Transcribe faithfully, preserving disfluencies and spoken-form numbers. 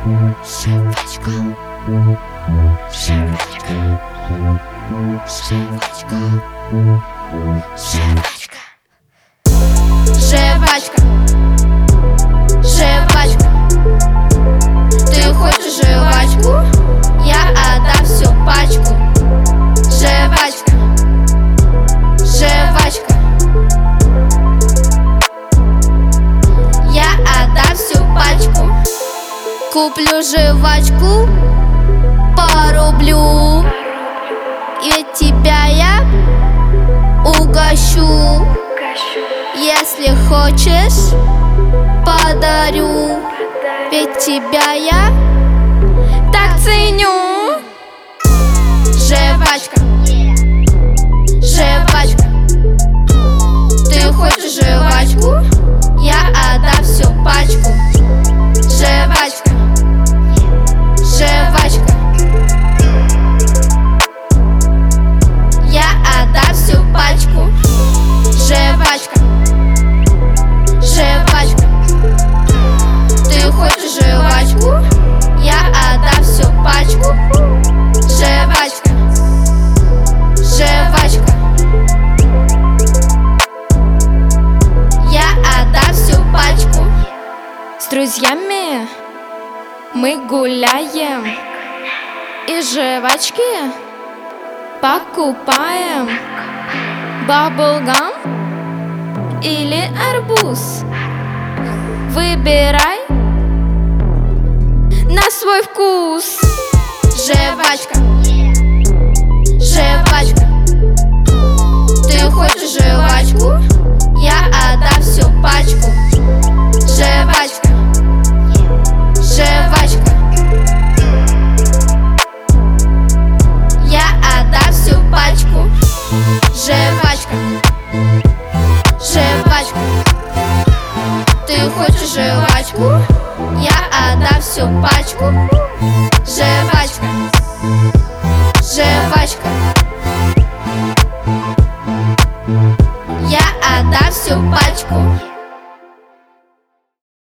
Жвачка, жвачка, жвачка, жвачка, жвачка, жвачка. Ты хочешь жвачку? Я отдам всю пачку. Жвачка, жвачка, я отдам всю пачку. Куплю жвачку по рублю, ведь тебя я угощу. Если хочешь, подарю, ведь тебя я так ценю. Жвачка, жвачка, ты хочешь жвачку? Я отдам всю пачку. Жвачка, жвачка, я отдам всю пачку. Жвачка, жвачка, ты хочешь жвачку? Я отдам всю пачку. Жвачка, жвачка, я отдам всю пачку. С друзьями мы гуляем и жвачки покупаем. Баблгам или арбуз, выбирай на свой вкус. Жвачка, жвачка, ты хочешь жвачку? Я отдам всю пачку. Жвачка, жвачка, я отдам всю пачку. Жвачка, жвачка, ты хочешь жвачку? Я отдам всю пачку. Жвачка,